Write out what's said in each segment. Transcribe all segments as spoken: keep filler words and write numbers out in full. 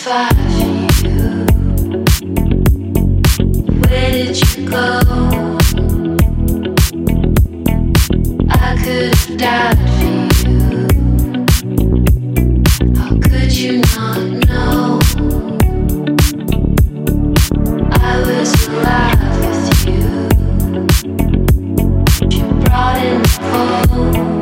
fire for you. Where did you go? I could have died for you. How could you not know? I was alive with you. You brought in the cold.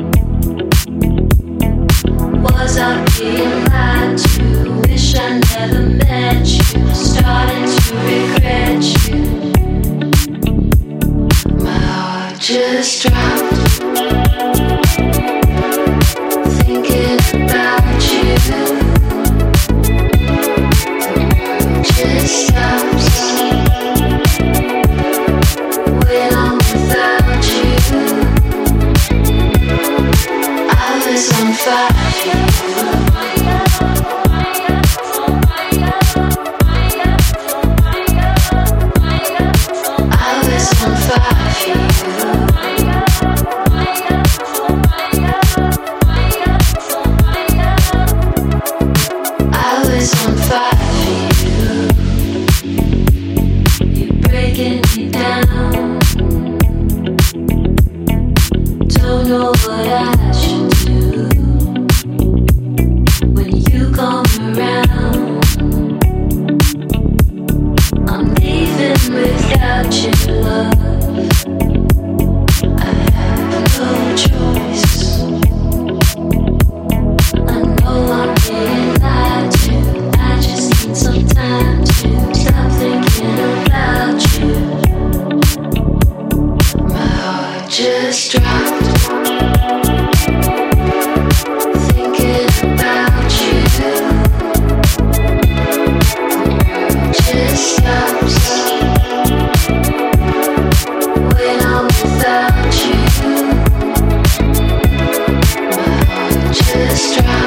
Was I being lied to? Wish I never met you. Starting to regret you. My heart just dropped. Thinking about you. Just stops when I'm without you. I was on fire. Just try.